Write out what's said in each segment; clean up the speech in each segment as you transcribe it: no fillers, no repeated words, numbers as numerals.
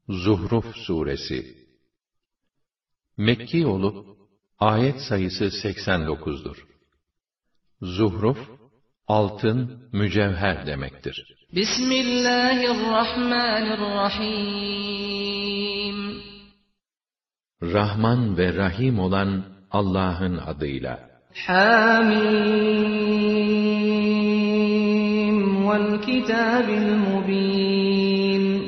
Zuhruf Suresi Mekki olup, ayet sayısı 89'dur. Zuhruf, altın, mücevher demektir. Bismillahirrahmanirrahim. Rahman ve Rahim olan Allah'ın adıyla. Hamim vel kitabil mubin.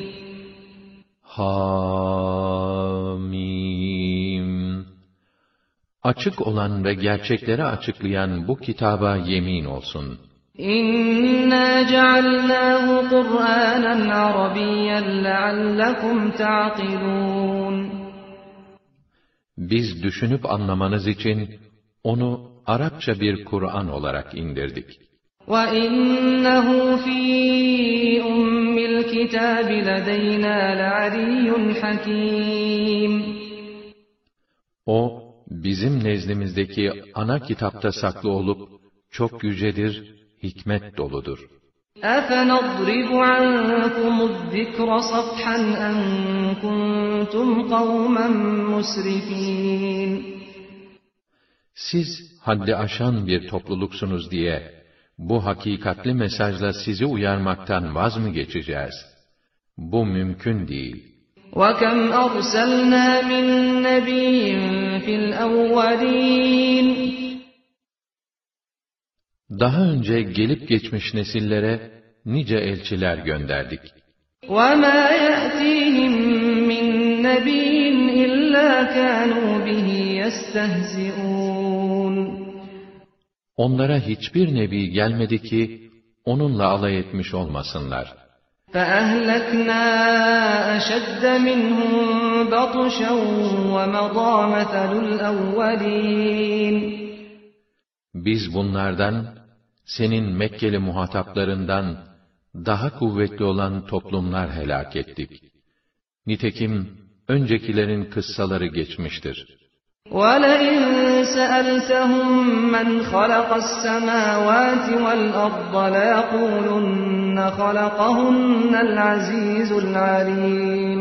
Hamim. Açık olan ve gerçekleri açıklayan bu kitaba yemin olsun. İnna cealnâhu Kur'ânen Arabiyyen leallekum ta'qilûn. Biz düşünüp anlamanız için onu Arapça bir Kur'an olarak indirdik. وَإِنَّهُ فِي أُمِّ الْكِتَابِ لَدَيْنَا لَعَلِيٌّ حَكِيمٌ. O, bizim nezdimizdeki ana kitapta saklı olup, çok yücedir, hikmet doludur. أَفَنَضْرِبُ عَنْكُمُ الذِّكْرَ صَفْحًا أَنْ كُنْتُمْ قَوْمًا مُسْرِفِينَ. Siz haddi aşan bir topluluksunuz diye, bu hakikatli mesajla sizi uyarmaktan vaz mı geçeceğiz? Bu mümkün değil. وَكَمْ أَرْسَلْنَا مِنْ نَبِيٍّ فِي الْأَوَّلِينَ. Daha önce gelip geçmiş nesillere nice elçiler gönderdik. وَمَا يَأْتِيهِمْ مِنْ نَبِيٍّ إِلَّا كَانُوا بِهِ يَسْتَهْزِئُونَ. Onlara hiçbir nebi gelmedi ki, onunla alay etmiş olmasınlar. فَأَهْلَكْنَا أَشَدَّ مِنْهُمْ بَطْشًا وَمَضَى مَثَلُ الْأَوَّلِينَ. Biz bunlardan, senin Mekkeli muhataplarından, daha kuvvetli olan toplumlar helak ettik. Nitekim, öncekilerin kıssaları geçmiştir. وَلَئِنْ سَأَلْتَهُمْ مَنْ خَلَقَ السَّمَاوَاتِ وَالْأَرْضَ لَيَقُولُنَّ خَلَقَهُنَّ الْعَزِيزُ الْعَلِيمُ.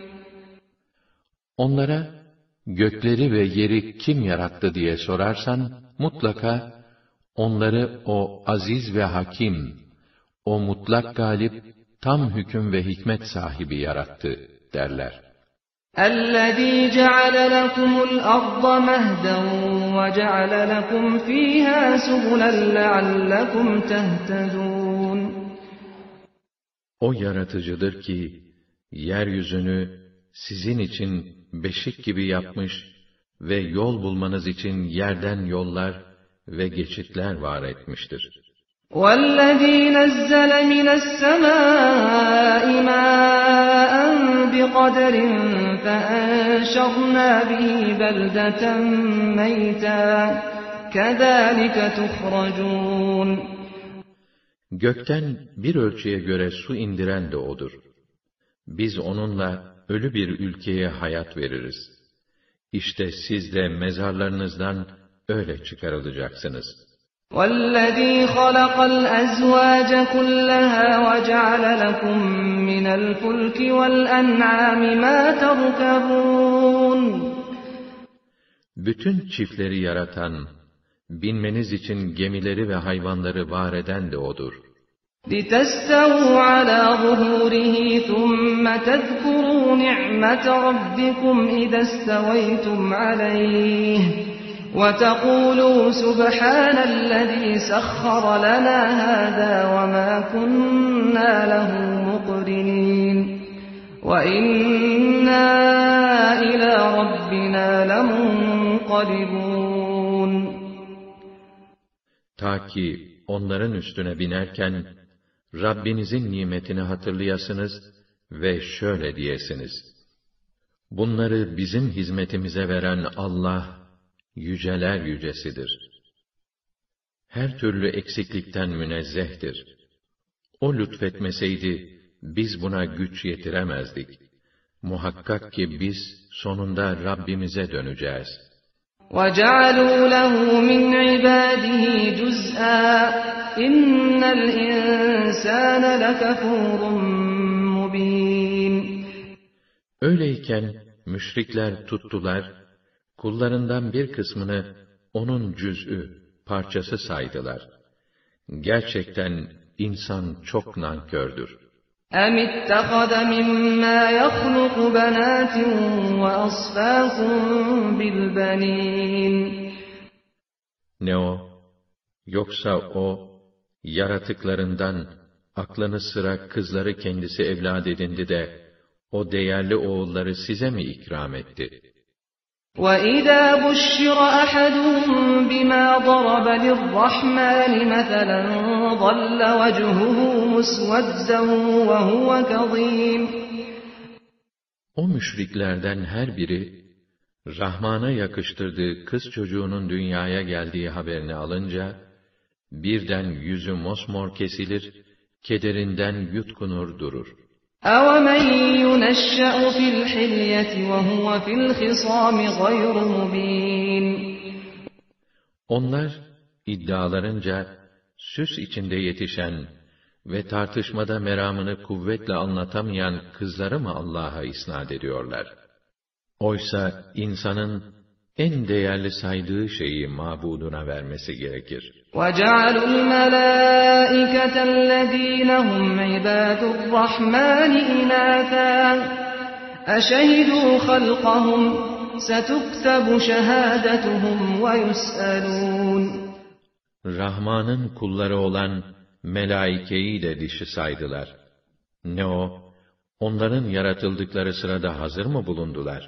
Onlara, gökleri ve yeri kim yarattı diye sorarsan, mutlaka, onları o aziz ve hakim, o mutlak galip, tam hüküm ve hikmet sahibi yarattı, derler. الَّذ۪ي جَعَلَ لَكُمُ الْأَرْضَ مَهْدًا وَجَعَلَ لَكُمْ ف۪يهَا سُبُلًا لَعَلَّكُمْ تَهْتَدُونَ. O yaratıcıdır ki, yeryüzünü sizin için beşik gibi yapmış ve yol bulmanız için yerden yollar ve geçitler var etmiştir. وَالَّذ۪ي نَزَّلَ مِنَ السَّمَاءِ مَاءً بِقَدَرٍ فَأَنْشَرْنَا بِهِ بَلْدَةً مَيْتًا كَذَٰلِكَ تُخْرَجُونَ. Gökten bir ölçüye göre su indiren de O'dur. Biz onunla ölü bir ülkeye hayat veririz. İşte siz de mezarlarınızdan öyle çıkarılacaksınız. وَالَّذ۪ي خَلَقَ الْأَزْوَاجَ كُلَّهَا وَجَعَلَ لَكُمْ مِنَ الْفُلْكِ وَالْأَنْعَامِ مَا تَرْكَبُونَ. Bütün çiftleri yaratan, binmeniz için gemileri ve hayvanları var eden de O'dur. لِتَسْتَوُوا عَلَى ظُهُورِهِ ثُمَّ تَذْكُرُوا نِعْمَةَ رَبِّكُمْ إِذَا اسْتَوَيْتُمْ عَلَيْهِ وَتَقُولُوا سُبْحَانَ الَّذ۪ي سَخَّرَ لَنَا هَذَا وَمَا كُنَّا لَهُ مُقْرِنِينَ وَإِنَّا إِلَى رَبِّنَا لَمُنْقَلِبُونَ. Ta ki onların üstüne binerken, Rabbinizin nimetini hatırlayasınız ve şöyle diyesiniz: bunları bizim hizmetimize veren Allah, yüceler yücesidir. Her türlü eksiklikten münezzehtir. O lütfetmeseydi, biz buna güç yetiremezdik. Muhakkak ki biz, sonunda Rabbimize döneceğiz. وَجَعَلُوا لَهُ مِنْ عِبَادِهِ جُزْءًا اِنَّ الْاِنْسَانَ لَكَفُورٌ مُبِينٌ. Öyleyken müşrikler tuttular, kullarından bir kısmını onun cüz'ü, parçası saydılar. Gerçekten insan çok nankördür. اَمِ اتَّخَذَ مِمَّا يَخْلُقُ بَنَاتٍ وَأَصْفَاكُمْ بِالْبَنِينَ Ne o? Yoksa o, yaratıklarından aklını sıra kızları kendisi evlad edindi de, o değerli oğulları size mi ikram etti? وَإِذَا بُشِّرَ أَحَدُهُم بِمَا ضَرَبَ لِلرَّحْمَنِ مَثَلًا ظَلَّ وَجْهُهُ مُسْوَدًّا وَهُوَ كَظِيمٌ O müşriklerden her biri, Rahman'a yakıştırdığı kız çocuğunun dünyaya geldiği haberini alınca, birden yüzü mosmor kesilir, kederinden yutkunur durur. أَوَمَنْ يُنَشَّأُ فِي الْحِلْيَةِ وَهُوَ فِي الْخِصَامِ غَيْرُ مُبِينٍ Onlar, iddialarınca, süs içinde yetişen ve tartışmada meramını kuvvetle anlatamayan kızları mı Allah'a isnat ediyorlar? Oysa insanın en değerli saydığı şeyi mabuduna vermesi gerekir. وَجَعَلُوا الْمَلَائِكَةَ الَّذ۪ينَ هُمْ عِبَادُ الرَّحْمَنِ إِنَاثًا أَشَهِدُوا خَلْقَهُمْ سَتُكْتَبُ شَهَادَتُهُمْ وَيُسْأَلُونَ Rahman'ın kulları olan melaikeyi de dişi saydılar. Ne o? Onların yaratıldıkları sırada hazır mı bulundular?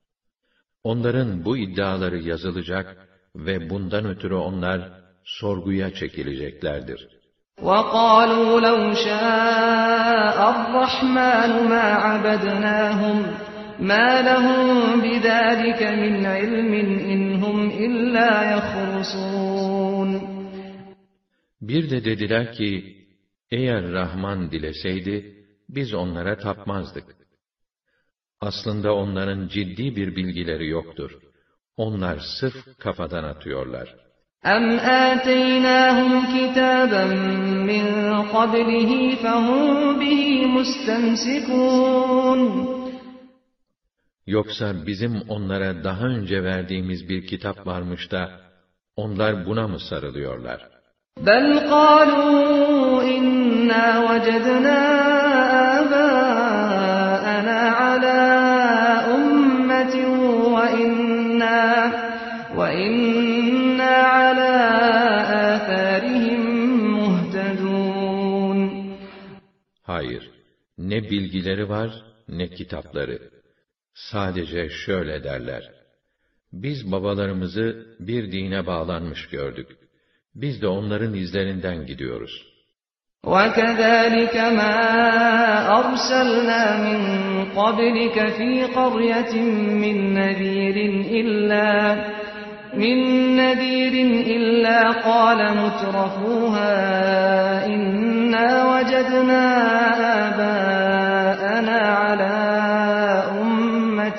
Onların bu iddiaları yazılacak ve bundan ötürü onlar sorguya çekileceklerdir. وَقَالُوا لَوْ شَاءَ الرَّحْمَنُ مَا عَبَدْنَاهُمْ مَا لَهُمْ بِذَٰلِكَ مِنْ عِلْمٍ إِنْ هُمْ إِلَّا يَخْرُصُونَ Bir de dediler ki, eğer Rahman dileseydi, biz onlara tapmazdık. Aslında onların ciddi bir bilgileri yoktur. Onlar sırf kafadan atıyorlar. أَمْ آتَيْنَاهُمْ كِتَابًا مِّن قَبْلِهِ فَهُمْ بِهِ مُسْتَمْسِكُونَ Yoksa bizim onlara daha önce verdiğimiz bir kitap varmış da, onlar buna mı sarılıyorlar? بَلْ قَالُوا إِنَّا وَجَدْنَا آبَاءَنَا عَلَى أُمَّةٍ وَإِنَّا عَلَى آثَارِهِمْ مُهْتَدُونَ Hayır, ne bilgileri var, ne kitapları. Sadece şöyle derler: biz babalarımızı bir dine bağlanmış gördük. Biz de onların izlerinden gidiyoruz. وَكَذَٰلِكَ مَا أَرْسَلْنَا مِن قَبْلِكَ فِي قَرْيَةٍ مِّن نَّذِيرٍ إِلَّا قَالَ مُتْرَفُوهَا إِنَّا وَجَدْنَا آبَاءَنَا عَلَىٰ أُمَّةٍ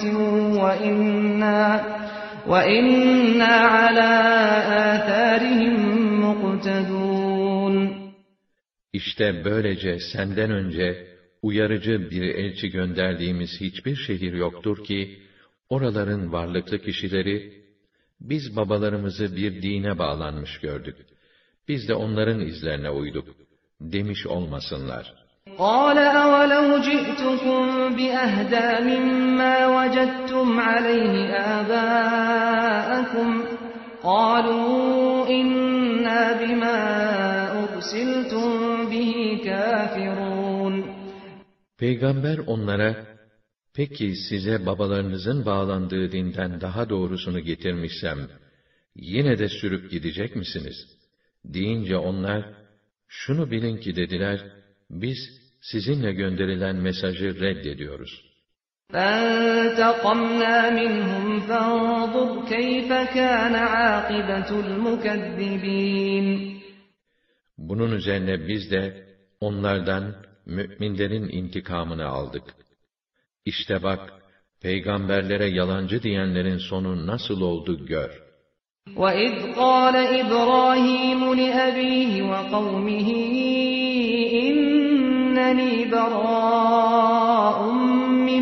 وَإِنَّا عَلَىٰ آثَارِهِمْ مُقْتَدُونَ İşte böylece senden önce uyarıcı bir elçi gönderdiğimiz hiçbir şehir yoktur ki, oraların varlıklı kişileri, biz babalarımızı bir dine bağlanmış gördük. Biz de onların izlerine uyduk demiş olmasınlar. قَالَ أَوَلَوْ جِئْتُكُمْ بِأَهْدَىٰ مِمَّا وَجَدتُّمْ عَلَيْهِ آبَاءَكُمْ قَالُوا إِنَّا بِمَا أُرْسِلْتُمْ بِهِ كَافِرُونَ Peygamber onlara, peki size babalarınızın bağlandığı dinden daha doğrusunu getirmişsem, yine de sürüp gidecek misiniz? Deyince onlar, şunu bilin ki dediler, biz sizinle gönderilen mesajı reddediyoruz. فَانْتَقَمْنَا مِنْهُمْ فَانظُرْ كَيْفَ كَانَ عَاقِبَةُ الْمُكَذِّبِينَ Bunun üzerine biz de onlardan müminlerin intikamını aldık. İşte bak, peygamberlere yalancı diyenlerin sonu nasıl oldu gör. وَإِذْ قَالَ إِبْرَاهِيمُ لِأَبِيهِ وَقَوْمِهِ إِنَّنِي بَرَاءٌ مِّمَّا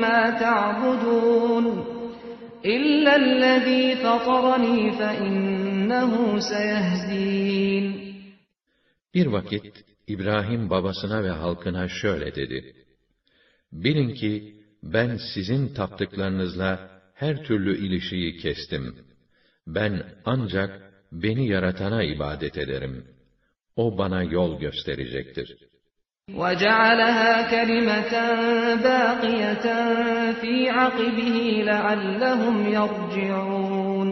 ما تعبدون إلا الذي فطرني فإنه سيهدين. Bir vakit İbrahim babasına ve halkına şöyle dedi: Bilin ki ben sizin taptıklarınızla her türlü ilişiği kestim. Ben ancak beni yaratana ibadet ederim. O bana yol gösterecektir. وَجَعَلَهَا كَلِمَةً بَاقِيَةً فِي عَقِبِهِ لَعَلَّهُمْ يَرْجِعُونَ.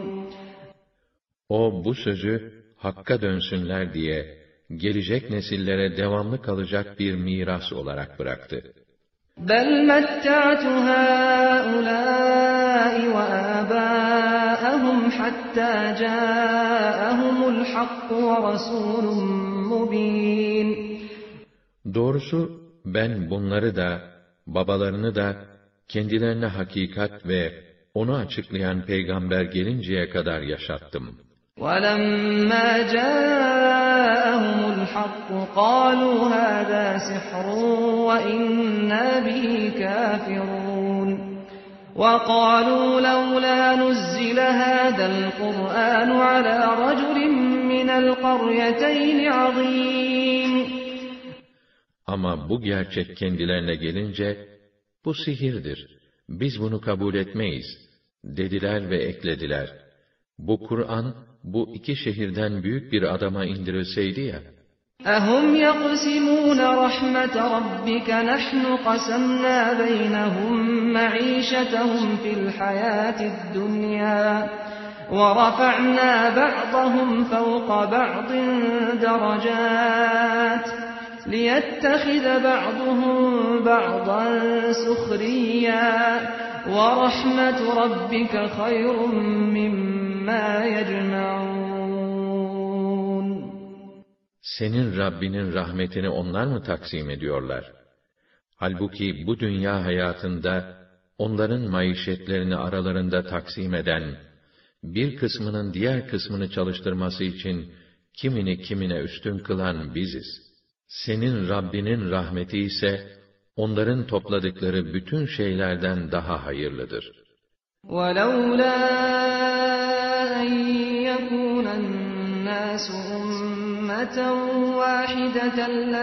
O bu sözü hakka dönsünler diye gelecek nesillere devamlı kalacak bir miras olarak bıraktı. بَلْ مَتَّعْتُ هَٰؤُلَاءِ وَآبَاءَهُمْ حَتَّىٰ جَاءَهُمُ الْحَقُّ وَرَسُولٌ مُّبِينٌ. Doğrusu ben bunları da, babalarını da, kendilerine hakikat ve onu açıklayan peygamber gelinceye kadar yaşattım. وَلَمَّا جَاءَهُمُ الْحَقُّ قَالُوا هَٰذَا سِحْرٌ وَإِنَّا بِهِ كَافِرُونَ. وَقَالُوا لَوْلَا نُزِّلَ هَٰذَا الْقُرْآنُ عَلَىٰ رَجُلٍ مِّنَ الْقَرْيَتَيْنِ عَظِيمٍ. Ama bu gerçek kendilerine gelince, bu sihirdir, biz bunu kabul etmeyiz, dediler ve eklediler. Bu Kur'an, bu iki şehirden büyük bir adama indirilseydi ya. أَهُمْ يَقْسِمُونَ رَحْمَةَ رَبِّكَ نَحْنُ قَسَمْنَا بَيْنَهُمْ مَعِيشَتَهُمْ فِي الْحَيَاةِ الدُّنْيَا وَرَفَعْنَا بَعْضَهُمْ فَوْقَ بَعْضٍ دَرَجَاتٍ لِيَتَّخِذَ بَعْضُهُم بَعْضًا سُخْرِيًّا وَرَحْمَةُ رَبِّكَ خَيْرٌ مِّمَّا يَجْمَعُونَ. Senin Rabbinin rahmetini onlar mı taksim ediyorlar? Halbuki bu dünya hayatında onların maişetlerini aralarında taksim eden, bir kısmının diğer kısmını çalıştırması için kimini kimine üstün kılan biziz. Senin Rabbinin rahmeti ise onların topladıkları bütün şeylerden daha hayırlıdır. وَلَوْلَا أَن يَكُونَ النَّاسُ أُمَّةً وَاحِدَةً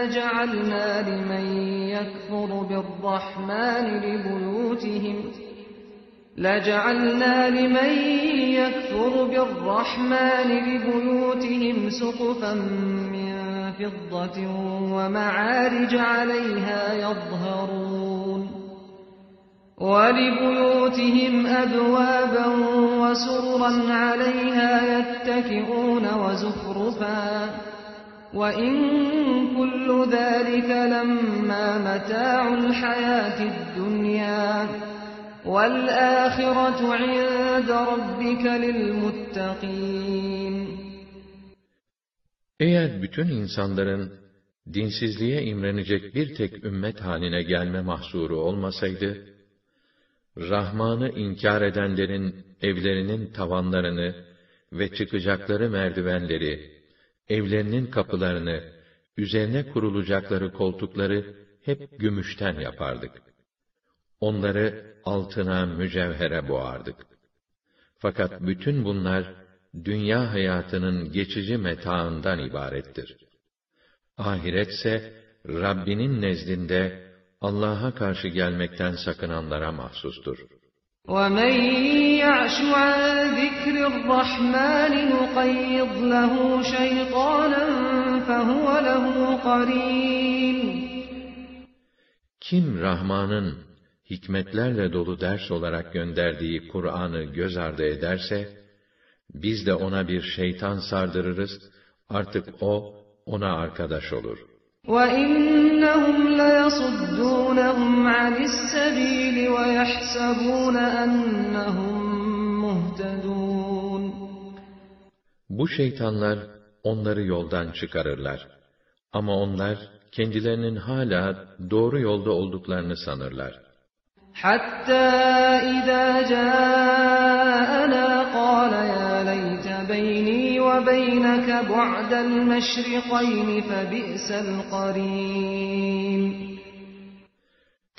لَجَعَلْنَا لِمَن يَكْفُرُ بِالرَّحْمَٰنِ لِبُيُوتِهِمْ سُقُفًا مِّن فِضَّةٍ وَمَعَارِجَ عَلَيْهَا يَظْهَرُونَ وَلِبُيُوتِهِمْ أَبْوَابًا وَسُرُرًا عَلَيْهَا يَتَّكِئُونَ وَزُخْرُفًا وَإِن كُلُّ ذَٰلِكَ لَمَّا مَتَاعُ الْحَيَاةِ الدُّنْيَا وَالْآخِرَةُ عِندَ رَبِّكَ لِلْمُتَّقِينَ. Eğer bütün insanların dinsizliğe imrenecek bir tek ümmet haline gelme mahsuru olmasaydı, Rahman'ı inkar edenlerin evlerinin tavanlarını ve çıkacakları merdivenleri, evlerinin kapılarını, üzerine kurulacakları koltukları hep gümüşten yapardık. Onları altına, mücevhere boğardık. Fakat bütün bunlar, dünya hayatının geçici metaından ibarettir. Ahiretse, Rabbinin nezdinde, Allah'a karşı gelmekten sakınanlara mahsustur. وَمَنْ يَعْشُ عَنْ ذِكْرِ الرَّحْمَٰنِ نُقَيِّضْ لَهُ شَيْطَانًا فَهُوَ لَهُ قَرِينٌ. Kim Rahman'ın hikmetlerle dolu ders olarak gönderdiği Kur'an'ı göz ardı ederse, biz de ona bir şeytan sardırırız, artık o, ona arkadaş olur. وَإِنَّهُمْ لَيَصُدُّونَهُمْ عَنِ السَّبِيلِ وَيَحْسَبُونَ أَنَّهُمْ مُهْتَدُونَ. Bu şeytanlar onları yoldan çıkarırlar. Ama onlar kendilerinin hala doğru yolda olduklarını sanırlar. حَتَّى إِذَا جَاءَنَا قَالَ يَا لَيْتَ بَيْنِي وَبَيْنَكَ بُعْدَ الْمَشْرِقَيْنِ فَبِئْسَ الْقَرِينُ.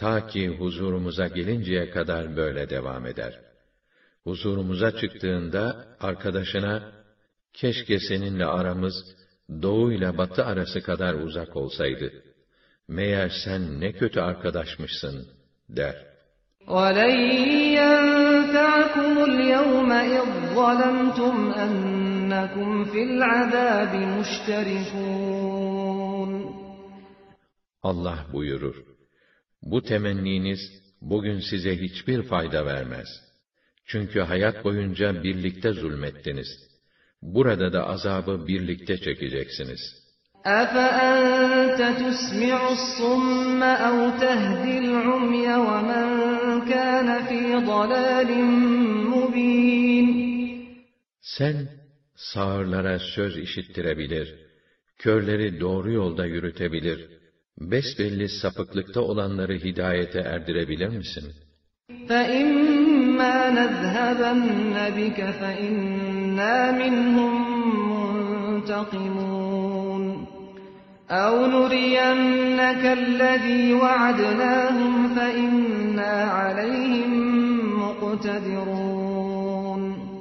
ta ki huzurumuza gelinceye kadar böyle devam eder. Huzurumuza çıktığında arkadaşına, keşke seninle aramız doğu ile batı arası kadar uzak olsaydı. Meğer sen ne kötü arkadaşmışsın der. وَلَنْ يَنْفَعَكُمُ الْيَوْمَ إِذْ ظَلَمْتُمْ أَنَّكُمْ فِي الْعَذَابِ مُشْتَرِكُونَ Allah buyurur, bu temenniniz bugün size hiçbir fayda vermez. Çünkü hayat boyunca birlikte zulmettiniz. Burada da azabı birlikte çekeceksiniz. أَفَأَنْتَ تُسْمِعُ الصُّمَّ أَوْ تَهْدِي الْعُمْيَ وَمَنْ كَانَ فِي ضَلَالٍ مُبِينٍ Sen sağırlara söz işittirebilir, körleri doğru yolda yürütebilir, besbelli sapıklıkta olanları hidayete erdirebilir misin? فَإِمَّا نَذْهَبَنَّ بِكَ فَإِنَّا مِنْهُمْ مُنْتَقِمُونَ أَوْ نُرِيَنَّكَ الَّذِي وَعَدْنَاهُمْ فَإِنَّا عَلَيْهِمْ مُقْتَدِرُونَ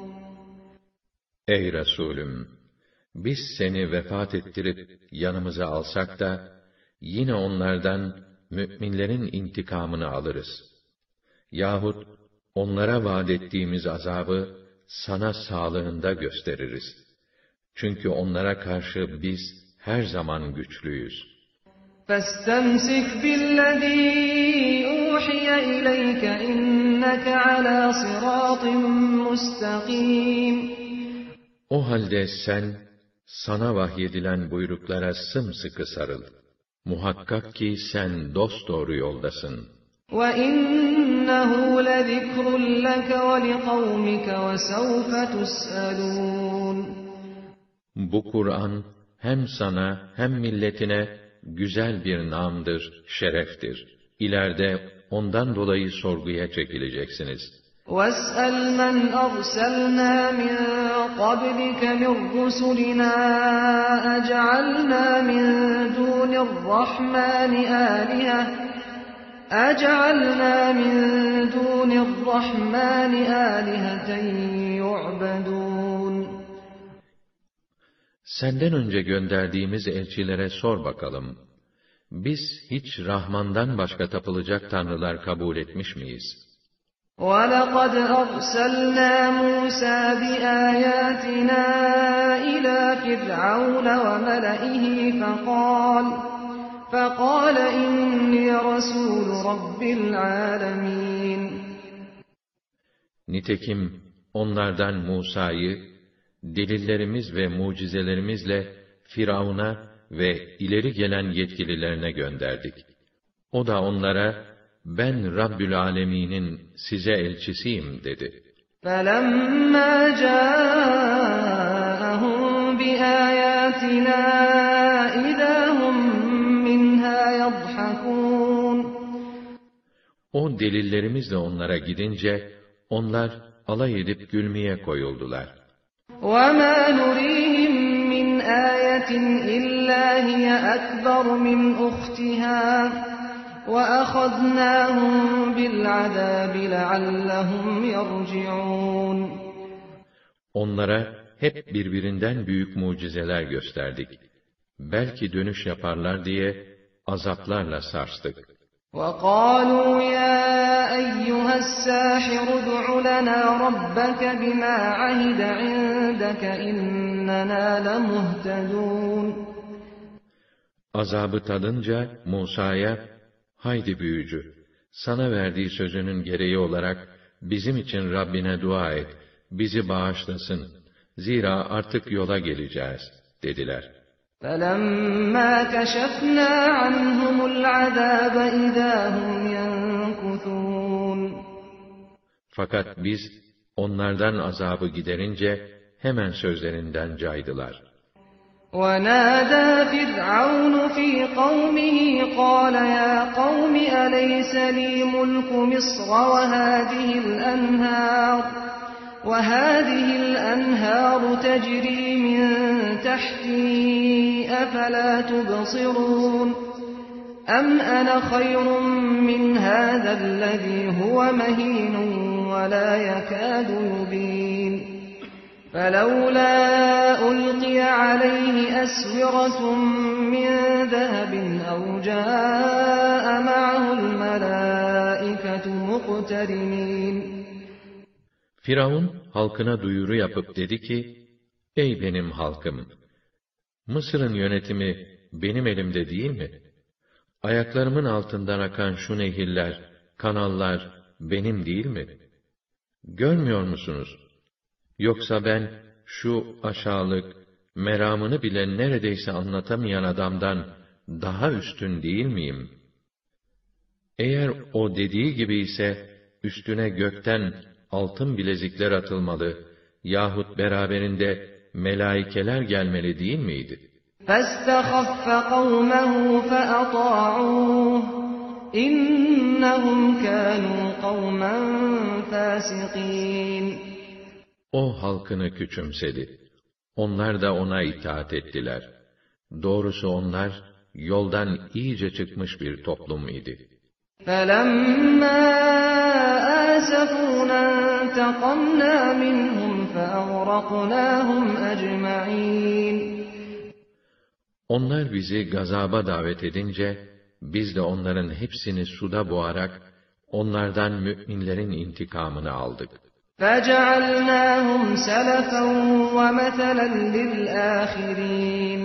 Ey Resulüm! Biz seni vefat ettirip yanımıza alsak da, yine onlardan mü'minlerin intikamını alırız. Yahut onlara vaad ettiğimiz azabı sana sağlığında gösteririz. Çünkü onlara karşı biz her zaman güçlüyüz. فَاسْتَمْسِكْ بِالَّذِي أُوحِيَ إِلَيْكَ إِنَّكَ عَلَى صِرَاطٍ مُسْتَقِيمٍ O halde sen, sana vahyedilen buyruklara sımsıkı sarıl. Muhakkak ki sen dosdoğru yoldasın. وَإِنَّهُ لَذِكْرٌ لَكَ وَلِقَوْمِكَ وَسَوْفَ تُسْأَلُونَ Bu Kur'an, hem sana hem milletine güzel bir namdır, şereftir. İleride ondan dolayı sorguya çekileceksiniz. وَاسْأَلْ مَنْ أَرْسَلْنَا مِنْ قَبْلِكَ مِنْ رُسُلِنَا أَجَعَلْنَا مِنْ دُونِ الرَّحْمَنِ آلِهَةً يُعْبَدُونَ Senden önce gönderdiğimiz elçilere sor bakalım. Biz hiç Rahman'dan başka tapılacak tanrılar kabul etmiş miyiz? وَلَقَدْ أَرْسَلْنَا مُوسَى بِآيَاتِنَا إِلَى فِرْعَوْنَ وَمَلَئِهِ فَقَالَ إِنِّي رَسُولُ رَبِّ الْعَالَمِينَ Nitekim onlardan Musa'yı, delillerimiz ve mucizelerimizle Firavun'a ve ileri gelen yetkililerine gönderdik. O da onlara, ben Rabbül Alemin'in size elçisiyim dedi. فَلَمَّا جَاءَهُم بِآيَاتِنَا إِذَا هُم مِّنْهَا يَضْحَكُونَ O delillerimizle onlara gidince, onlar alay edip gülmeye koyuldular. وَمَا نُرِيهِمْ مِنْ آيَةٍ إِلَّا هِيَ أَكْبَرُ مِنْ أُخْتِهَا وَأَخَذْنَاهُمْ بِالْعَذَابِ لَعَلَّهُمْ يَرْجِعُونَ Onlara hep birbirinden büyük mucizeler gösterdik. Belki dönüş yaparlar diye azaplarla sarstık. وَقَالُوا يَا أَيُّهَا السَّاحِرُ ادْعُ لَنَا رَبَّكَ بِمَا عَهِدَ عِندَكَ إِنَّنَا لَمُهْتَدُونَ Azabı tadınca Musa'ya, haydi büyücü, sana verdiği sözünün gereği olarak bizim için Rabbine dua et, bizi bağışlasın. Zira artık yola geleceğiz, dediler. فَلَمَّا كَشَفْنَا عَنْهُمُ الْعَذَابَ إِذَا هُمْ يَنكُثُونَ Fakat biz onlardan azabı giderince hemen sözlerinden caydılar. وَنَادَى فِرْعَوْنُ فِي قَوْمِهِ قَالَ يَا قَوْمِ أَلَيْسَ لِي مُلْكُ مِصْرَ وَهَٰذِهِ الْأَنْهَارُ تَجْرِي مِن تَحْتِي أَفَلَا تُبْصِرُونَ أَمْ أَنَا خَيْرٌ مِّنْ هَذَا الَّذِي هُوَ مَهِينٌ وَلَا يَكَادُ يُبِينُ فَلَوْلَا أُلْقِيَ عَلَيْهِ أَسْوِرَةٌ مِّن ذَهَبٍ أَوْ جَاءَ مَعَهُ الْمَلَائِكَةُ مُقْتَرِنِينَ Firavun halkına duyuru yapıp dedi ki, ey benim halkım! Mısır'ın yönetimi benim elimde değil mi? Ayaklarımın altından akan şu nehirler, kanallar benim değil mi? Görmüyor musunuz? Yoksa ben şu aşağılık, meramını bile neredeyse anlatamayan adamdan daha üstün değil miyim? Eğer o dediği gibi ise, üstüne gökten altın bilezikler atılmalı yahut beraberinde melaikeler gelmeli değil miydi? فَاسْتَخَفَّ قَوْمَهُ فَأَطَاعُوهُ إِنَّهُمْ كَانُوا قَوْمًا فَاسِقِينَ O halkını küçümsedi. Onlar da ona itaat ettiler. Doğrusu onlar yoldan iyice çıkmış bir toplum idi. فَلَمَّا آسَفُونَا انْتَقَمْنَا مِنْهُمْ فَأَغْرَقْنَاهُمْ أَجْمَعِينَ Onlar bizi gazaba davet edince, biz de onların hepsini suda boğarak, onlardan müminlerin intikamını aldık. فَجَعَلْنَاهُمْ سَلَفًا وَمَثَلًا لِلْآخِرِينَ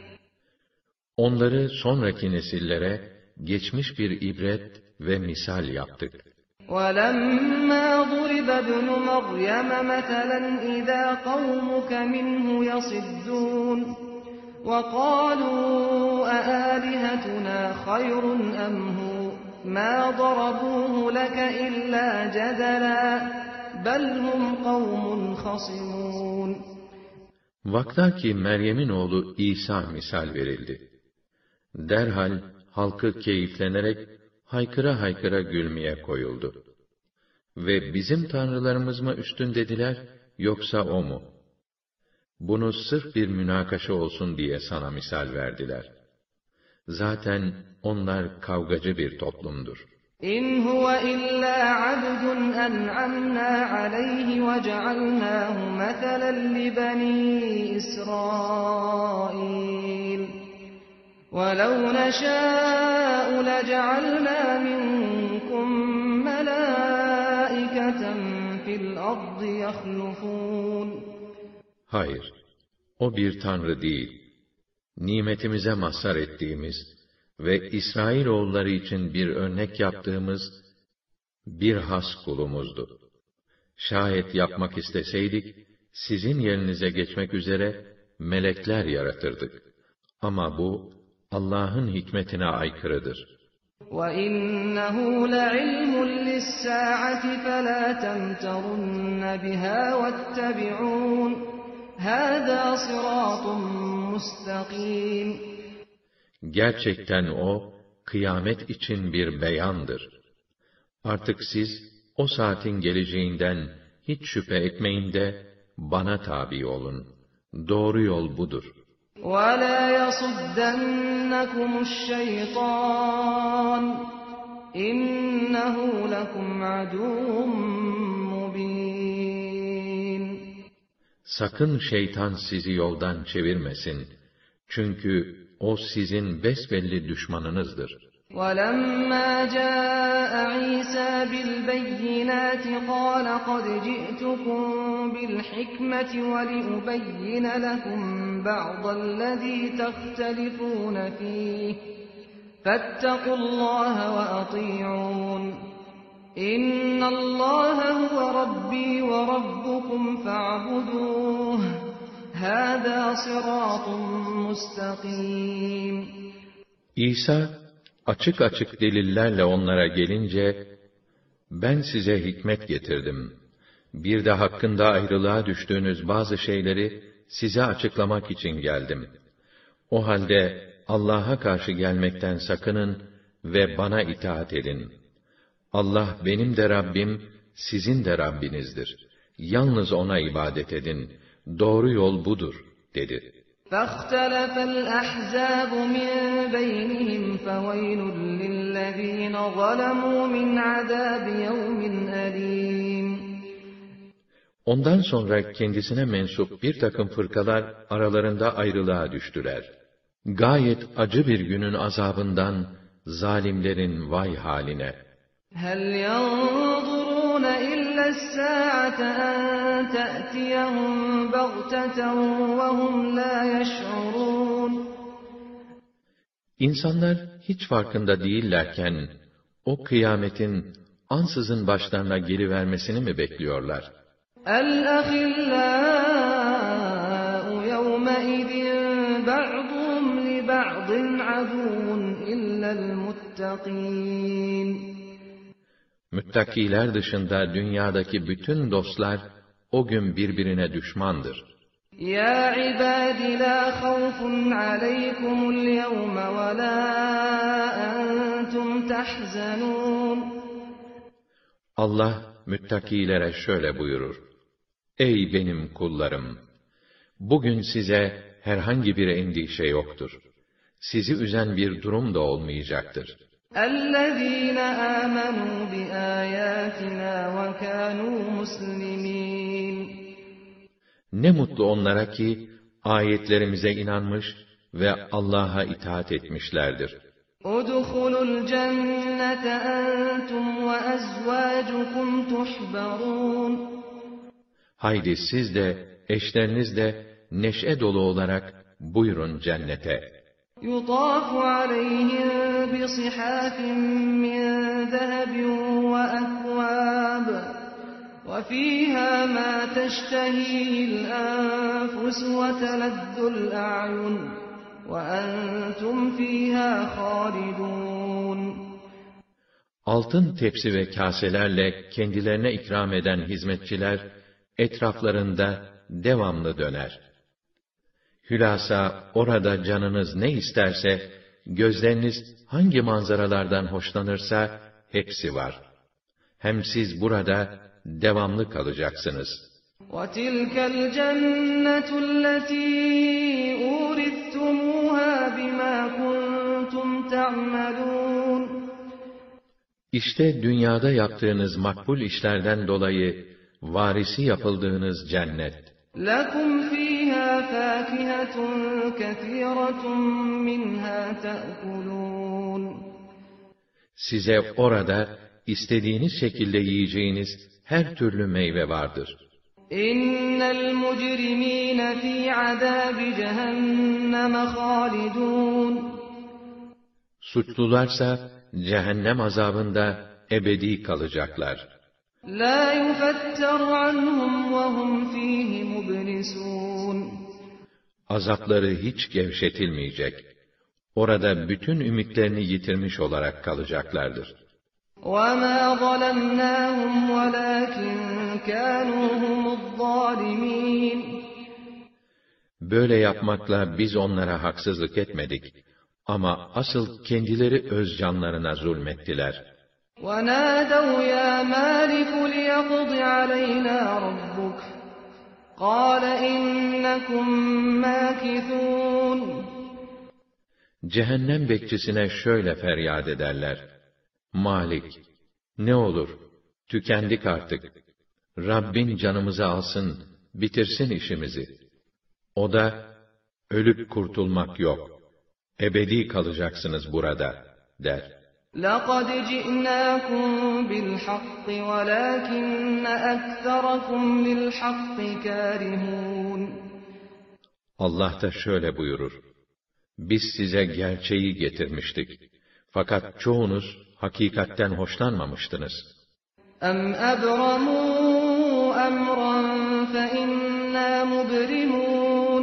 Onları sonraki nesillere geçmiş bir ibret ve misal yaptık. وَلَمَّا ضُرِبَ ابْنُ مَرْيَمَ مَثَلًا إِذَا قَوْمُكَ مِنْهُ يَصِدُّونَ وَقَالُوا أَآلِهَتُنَا خَيْرٌ أَمْ هُوَ مَا ضَرَبُوهُ لَكَ إِلَّا جَدَلًا بَلْ هُمْ قَوْمٌ خَصِمُونَ Vaktaki Meryem'in oğlu İsa misal verildi. Derhal halkı keyiflenerek haykıra haykıra gülmeye koyuldu. Ve bizim tanrılarımız mı üstün dediler, yoksa o mu? Bunu sırf bir münakaşa olsun diye sana misal verdiler. Zaten onlar kavgacı bir toplumdur. İn huve illa abdun en'amna aleyhi ve cealnahu meselen li bani İsrail. وَلَوْ نَشَاءُ لَجَعَلْنَا مِنْكُمْ مَلَائِكَةً فِي الْأَرْضِ يَخْلُفُونَ Hayır, o bir tanrı değil. Nimetimize mazhar ettiğimiz ve İsrailoğulları için bir örnek yaptığımız bir has kulumuzdu. Şayet yapmak isteseydik, sizin yerinize geçmek üzere melekler yaratırdık. Ama bu, Allah'ın hikmetine aykırıdır. وَإِنَّهُ لَعِلْمٌ لِلسَّاعَةِ فَلَا تَمْتَرُنَّ بِهَا وَاتَّبِعُونِ هَذَا صِرَاطٌ مُسْتَقِيمٌ Gerçekten o, kıyamet için bir beyandır. Artık siz, o saatin geleceğinden hiç şüphe etmeyin de, bana tabi olun. Doğru yol budur. وَلَا يَصُدَّنَّكُمُ الشَّيْطَانُ إِنَّهُ لَكُمْ عَدُوٌّ مُّبِينٌ Sakın şeytan sizi yoldan çevirmesin. Çünkü o sizin besbelli düşmanınızdır. وَلَمَّا جَاءَ عِيسَى بِالْبَيِّنَاتِ قَالَ قَدْ جِئْتُكُم بِالْحِكْمَةِ وَلِأُبَيِّنَ لَكُم بَعْضَ الَّذِي تَخْتَلِفُونَ فِيهِ فَاتَّقُوا اللَّهَ وَأَطِيعُونِ إِنَّ اللَّهَ هُوَ رَبِّي وَرَبُّكُمْ فَاعْبُدُوهُ هَذَا صِرَاطٌ مُسْتَقِيمٌ İsa, açık açık delillerle onlara gelince, ben size hikmet getirdim. Bir de hakkında ayrılığa düştüğünüz bazı şeyleri size açıklamak için geldim. O halde Allah'a karşı gelmekten sakının ve bana itaat edin. Allah benim de Rabbim, sizin de Rabbinizdir. Yalnız ona ibadet edin. Doğru yol budur, dedi. فاختلف الأحزاب من بينهم فويل للذين ظلموا من عذاب يوم أليم. Ondan sonra kendisine mensup bir takım fırkalar aralarında ayrılığa düştüler. Gayet acı bir günün azabından zalimlerin vay haline. هل ينظرون إلا الساعة أن تأتيهم بغتة وهم لا يشعرون. İnsanlar hiç farkında değillerken o kıyametin ansızın başlarına gelivermesini mi bekliyorlar? الأخلاء يومئذ بعضهم لبعض عدو إلا المتقين. Müttakiler dışında dünyadaki bütün dostlar o gün birbirine düşmandır. يا عباد لا خوف عليكم اليوم ولا أنتم تحزنون. Allah müttakilere şöyle buyurur: Ey benim kullarım! Bugün size herhangi bir endişe yoktur. Sizi üzen bir durum da olmayacaktır. اَلَّذ۪ينَ آمَنُوا بِآيَاتِنَا وَكَانُوا مُسْلِمِينَ. Ne mutlu onlara ki ayetlerimize inanmış ve Allah'a itaat etmişlerdir. اُدْخُلُوا الْجَنَّةَ أَنْتُمْ وَأَزْوَاجُكُمْ تُحْبَرُونَ. Haydi siz de, eşleriniz de neşe dolu olarak buyurun cennete. يُطَافُ عَلَيْهِمْ بِصِحَافٍ مِّن ذَهَبٍ وَأَكْوَابٍ وَفِيهَا مَا تَشْتَهِيهِ الْأَنفُسُ وَتَلَذُّ الْأَعْيُنُ وَأَنْتُمْ فِيهَا خَالِدُونَ. Altın tepsi ve kaselerle kendilerine ikram eden hizmetçiler etraflarında devamlı döner. Hülasa orada canınız ne isterse, gözleriniz hangi manzaralardan hoşlanırsa hepsi var. Hem siz burada devamlı kalacaksınız. وَتِلْكَ الْجَنَّةُ الَّتِي أُورِثْتُمُوهَا بِمَا كُنْتُمْ تَعْمَلُونَ. İşte dünyada yaptığınız makbul işlerden dolayı varisi yapıldığınız cennet. لَكُمْ فِيهَا فَاكِهَةٌ كَثِيرَةٌ مِّنْهَا تَأْكُلُونَ. Size orada istediğiniz şekilde yiyeceğiniz her türlü meyve vardır. اِنَّ الْمُجْرِم۪ينَ ف۪ي عَذَابِ جَهَنَّمَ خَالِدُونَ. Suçlularsa cehennem azabında ebedi kalacaklar. لَا يُفَتَّرُ عَنْهُمْ وَهُمْ ف۪يهِ مُبْلِسُونَ. Azapları hiç gevşetilmeyecek. Orada bütün ümitlerini yitirmiş olarak kalacaklardır. وَمَا ظَلَمْنَاهُمْ وَلَكِنْ كَانُوا هُمُ الظَّالِمِينَ. Böyle yapmakla biz onlara haksızlık etmedik. Ama asıl kendileri öz canlarına zulmettiler. وَنَادَوْا يَا مَالِكُ لِيَقْضِ عَلَيْنَا رَبُّكَ قَالَ إِنَّكُمْ مَاكِثُونَ. Cehennem bekçisine şöyle feryat ederler: Malik, ne olur, tükendik artık. Rabbin canımızı alsın, bitirsin işimizi. O da, ölüp kurtulmak yok. Ebedi kalacaksınız burada, der. لَقَدْ جِئْنَاكُمْ بِالْحَقِّ وَلَكِنَّ أَكْثَرَكُمْ لِلْحَقِّ كَارِهُونَ. Allah da şöyle buyurur: Biz size gerçeği getirmiştik. Fakat çoğunuz hakikatten hoşlanmamıştınız. اَمْ أَبْرَمُوا أَمْرًا فَإِنَّا مُبْرِمُونَ.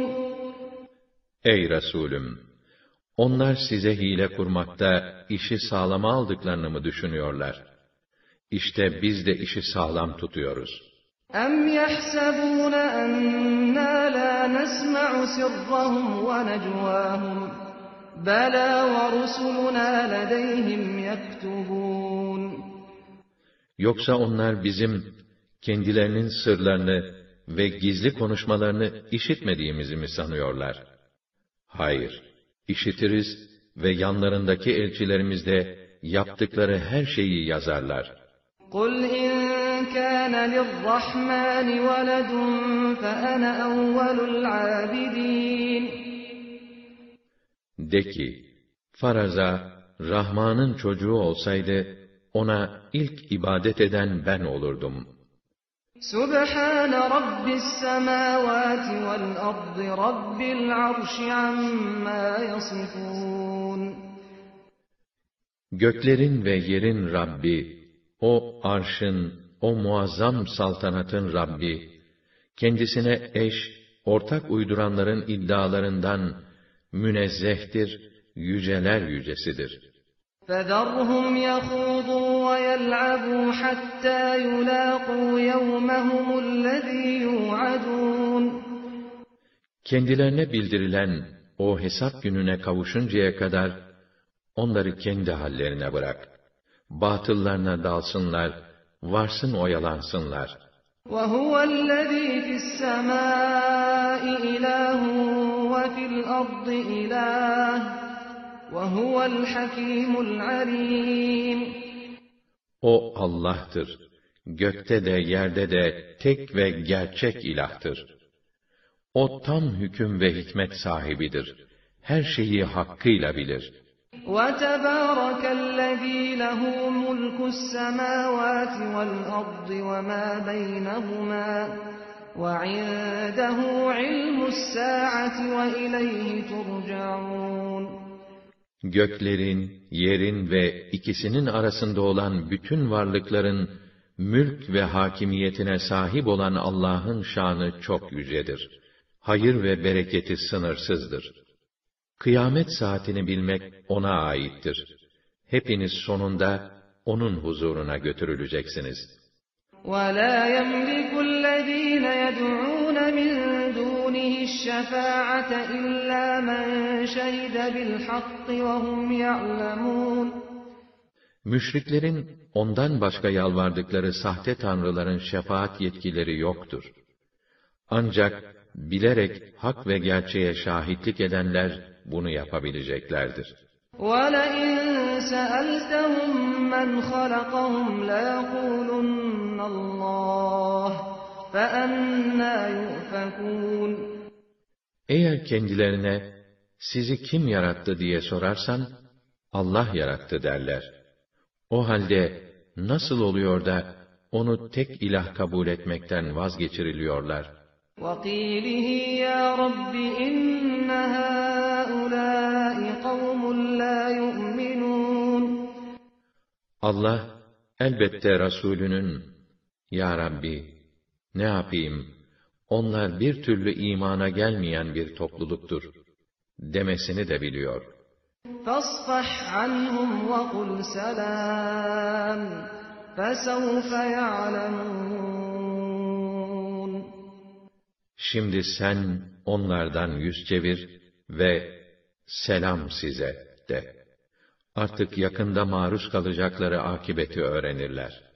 Ey Resulüm! Onlar size hile kurmakta, işi sağlama aldıklarını mı düşünüyorlar? İşte biz de işi sağlam tutuyoruz. اَمْ يَحْسَبُونَ أَنَّا لَا نَسْمَعُ سِرَّهُمْ وَنَجْوَاهُمْ بَلَى وَرُسُلُنَا لَدَيْهِمْ يَكْتُبُونَ. Yoksa onlar bizim kendilerinin sırlarını ve gizli konuşmalarını işitmediğimizi mi sanıyorlar? Hayır, işitiriz ve yanlarındaki elçilerimiz de yaptıkları her şeyi yazarlar. قُلْ إِنْ كَانَ لِلرَّحْمَنِ وَلَدٌ فَأَنَا أَوَّلُ الْعَابِدِينَ De ki, faraza, Rahman'ın çocuğu olsaydı, ona ilk ibadet eden ben olurdum. سُبْحَانَ رَبِّ السَّمَاوَاتِ وَالْأَرْضِ رَبِّ الْعَرْشِ عَمَّا يَصِفُونَ Göklerin ve yerin Rabbi, o arşın, o muazzam saltanatın Rabbi, kendisine eş, ortak uyduranların iddialarından münezzehtir, yüceler yücesidir. فَذَرْهُمْ يَخُوضُوا وَيَلْعَبُوا حَتَّى يُلَاقُوا يَوْمَهُمُ الَّذ۪ي يُوعَدُونَ Kendilerine bildirilen o hesap gününe kavuşuncaya kadar, onları kendi hallerine bırak. Batıllarına dalsınlar, varsın oyalansınlar. وَهُوَ الَّذ۪ي فِي السَّمَاءِ إِلَٰهٌ وَفِي الْأَرْضِ إِلَٰهٌ وَهُوَ الْحَك۪يمُ الْعَل۪يمُ O Allah'tır. Gökte de yerde de tek ve gerçek ilahtır. O tam hüküm ve hikmet sahibidir. Her şeyi hakkıyla bilir. وَتَبَارَكَ الَّذ۪ي لَهُ مُلْكُ السَّمَاوَاتِ وَالْأَرْضِ وَمَا بَيْنَهُمَا وَعِندَهُ عِلْمُ السَّاعَةِ وَإِلَيْهِ تُرْجَعُونَ Göklerin, yerin ve ikisinin arasında olan bütün varlıkların mülk ve hakimiyetine sahip olan Allah'ın şanı çok yücedir. Hayır ve bereketi sınırsızdır. Kıyamet saatini bilmek ona aittir. Hepiniz sonunda onun huzuruna götürüleceksiniz. وَلَا يَمْلِكُ الَّذ۪ينَ يَدْعُونَ مِنْ دُونِهِ الشَّفَاعَةَ إِلَّا مَنْ شَهِدَ بِالْحَقِّ وَهُمْ يَعْلَمُونَ Müşriklerin ondan başka yalvardıkları sahte tanrıların şefaat yetkileri yoktur. Ancak bilerek hak ve gerçeğe şahitlik edenler bunu yapabileceklerdir. وَلَئِنْ سَأَلْتَهُمْ مَنْ خَلَقَهُمْ لَيَقُولُنَّ اللّٰهِ فَأَنَّى يُؤْفَكُونَ Eğer kendilerine, sizi kim yarattı diye sorarsan, Allah yarattı derler. O halde, nasıl oluyor da, onu tek ilah kabul etmekten vazgeçiriliyorlar? وَقِيلِهِ يَا رَبِّ إِنَّ هَٰؤُلَاءِ قَوْمٌ لَا يُؤْمِنُونَ Allah, elbette Resulünün, Ya Rabbi, ne yapayım, onlar bir türlü imana gelmeyen bir topluluktur, demesini de biliyor. فَاصْفَحْ عَنْهُمْ وَقُلْ سَلَامٌ فَسَوْفَ يَعْلَمُونَ Şimdi sen onlardan yüz çevir ve selam size de. Artık yakında maruz kalacakları akibeti öğrenirler.